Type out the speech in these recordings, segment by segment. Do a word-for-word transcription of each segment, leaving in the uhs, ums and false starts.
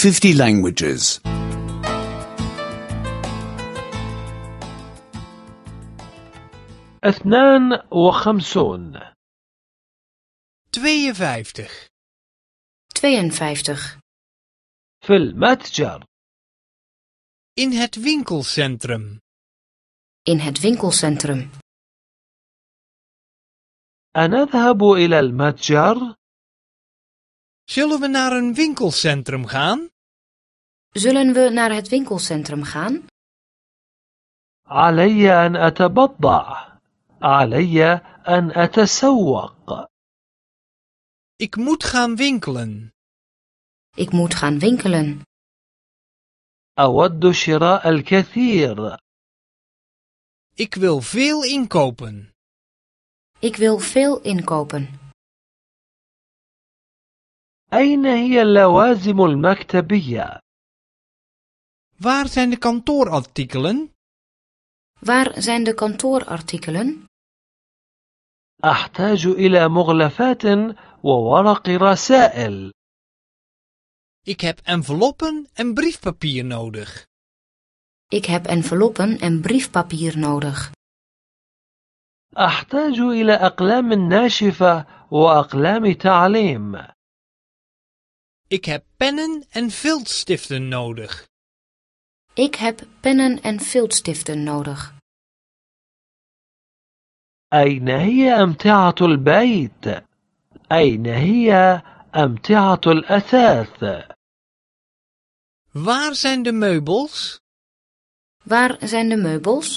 fifty languages. اثنان وخمسون. tweeënvijftig. tweeënvijftig. في المتجر. In het winkelcentrum. In het winkelcentrum. أنذهب إلى المتجر؟ Zullen we naar een winkelcentrum gaan? Zullen we naar het winkelcentrum gaan? علي أن أتبضع. علي أن أتسوق. Ik moet gaan winkelen. Ik moet gaan winkelen. أود شراء الكثير. Ik wil veel inkopen. Ik wil veel inkopen. أين هي اللوازم المكتبية؟ Waar zijn de kantoorartikelen? Waar zijn de kantoorartikelen? أحتاج إلى مغلفات وورق رسائل. Ik heb enveloppen en briefpapier nodig. Ik heb enveloppen en briefpapier nodig. أحتاج إلى أقلام ناشفة وأقلام تعليم. Ik heb pennen en viltstiften nodig. Ik heb pennen en viltstiften nodig. أين هي أمتعة البيت؟ أين هي أمتعة الأثاث؟ Waar zijn de meubels? Waar zijn de meubels?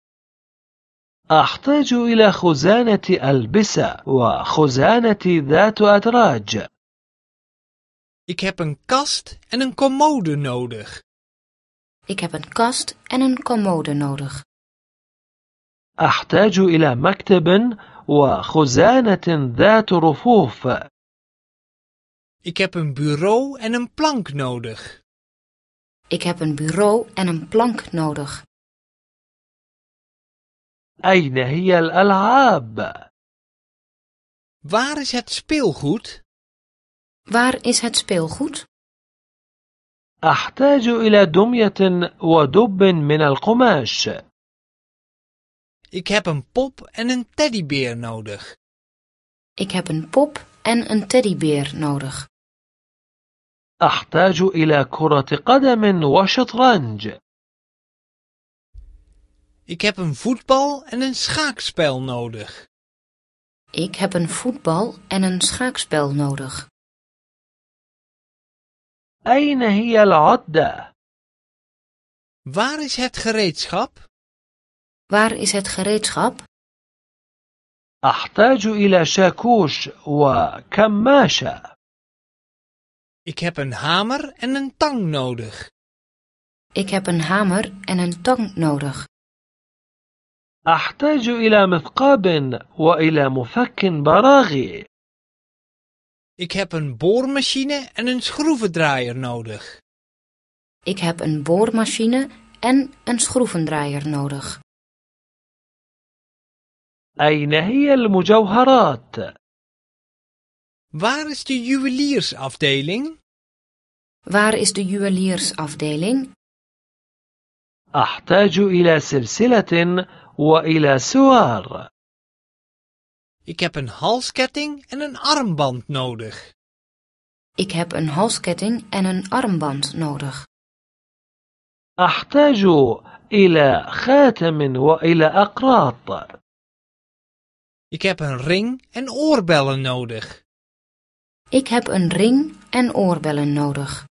أحتاج إلى خزانة ألبسة وخزانة ذات أدراج. Ik heb een kast en een commode nodig. Ik heb een kast en een commode nodig. أحتاج إلى مكتب وخزانة ذات رفوف. Ik heb een bureau en een plank nodig. Ik heb een bureau en een plank nodig. أين هي الألعاب؟ Waar is het speelgoed? Waar is het speelgoed? أحتاج إلى دمية ودب من القماش. Ik heb een pop en een teddybeer nodig. Ik heb een pop en een teddybeer nodig. أحتاج إلى كرة قدم وشطرنج. Ik heb een voetbal en een schaakspel nodig. Ik heb een voetbal en een schaakspel nodig. أين هي العدة؟ Waar is het gereedschap? Waar is het gereedschap? أحتاج إلى شاكوش وكماشة. Ik heb een hamer en een tang nodig. Ik heb een hamer en een tang nodig. أحتاج إلى مثقاب وإلى مفك براغي. Ik heb een boormachine en een schroevendraaier nodig. Ik heb een boormachine en een schroevendraaier nodig. أين هي المجوهرات؟ Waar is de juweliersafdeling? Waar is de juweliersafdeling? أحتاج إلى سلسلة وإلى سوار. Ik heb een halsketting en een armband nodig. Ik heb een halsketting en een armband nodig. أحتاج إلى خاتم وإلى أقراط. Ik heb een ring en oorbellen nodig. Ik heb een ring en oorbellen nodig.